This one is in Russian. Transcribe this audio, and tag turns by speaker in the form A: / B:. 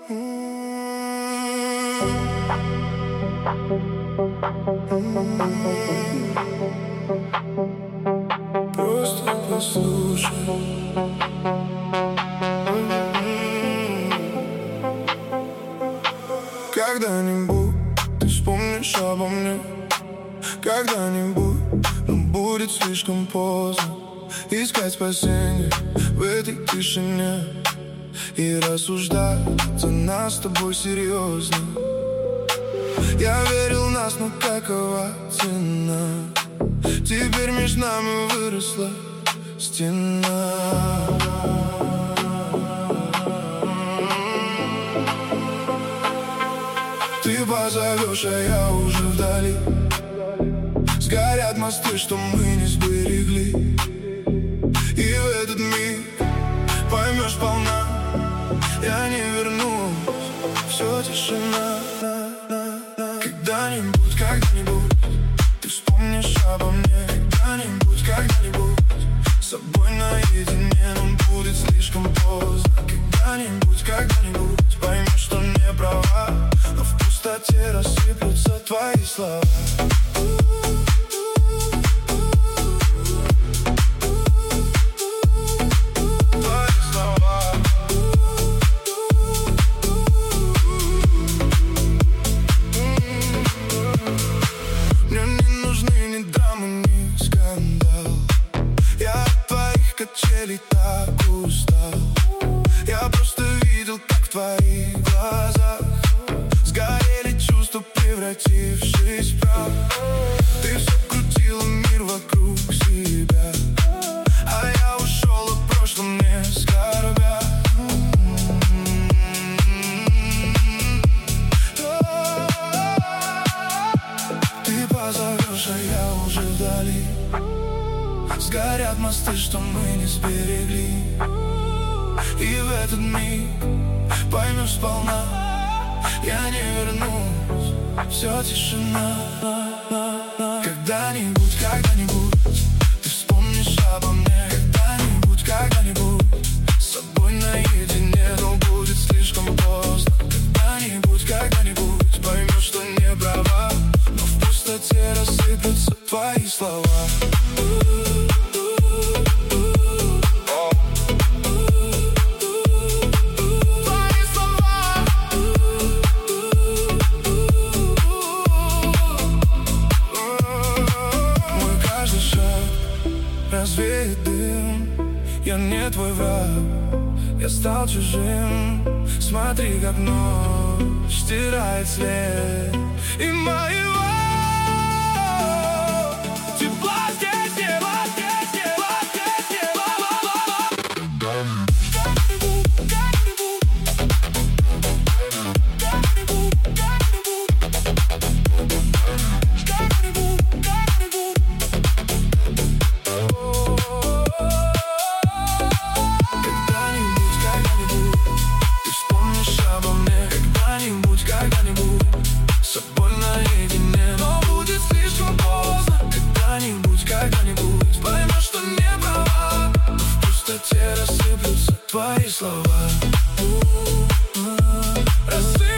A: Просто послушай. Когда-нибудь ты вспомнишь обо мне. Когда-нибудь, но будет слишком поздно искать спасение в этой тишине и рассуждать за нас с тобой серьезно. Я верил в нас, но какова цена? Теперь между нами выросла стена. Ты позовешь, а я уже вдали. Сгорят мосты, что мы не сберегли. И в этот миг поймешь сполна, я не вернусь, все тишина. Когда-нибудь, когда-нибудь ты вспомнишь обо мне. Когда-нибудь, когда-нибудь с собой наедине, но будет слишком поздно. Когда-нибудь, когда-нибудь поймешь, что не права, но в пустоте рассыплются твои слова. Так устал. Я просто видел, как в твоих глазах сгорели чувства, превратившись в прах. Ты все крутила мир вокруг себя, а я ушел о прошлом не скорбя. Ты позовешь, а я уже вдали. Сгорят мосты, что мы не сберегли. И в этот миг поймешь сполна, я не вернусь, все тишина. Когда-нибудь, когда-нибудь ты вспомнишь обо мне. Когда-нибудь, когда-нибудь с собой наедине, но будет слишком поздно. Когда-нибудь, когда-нибудь поймешь, что не права, но в пустоте рассыплются твои слова. Развеет дым, я не твой враг, я стал чужим. Смотри, как ночь стирает след и моего тепла здесь нет. Твои слова рассыпаются.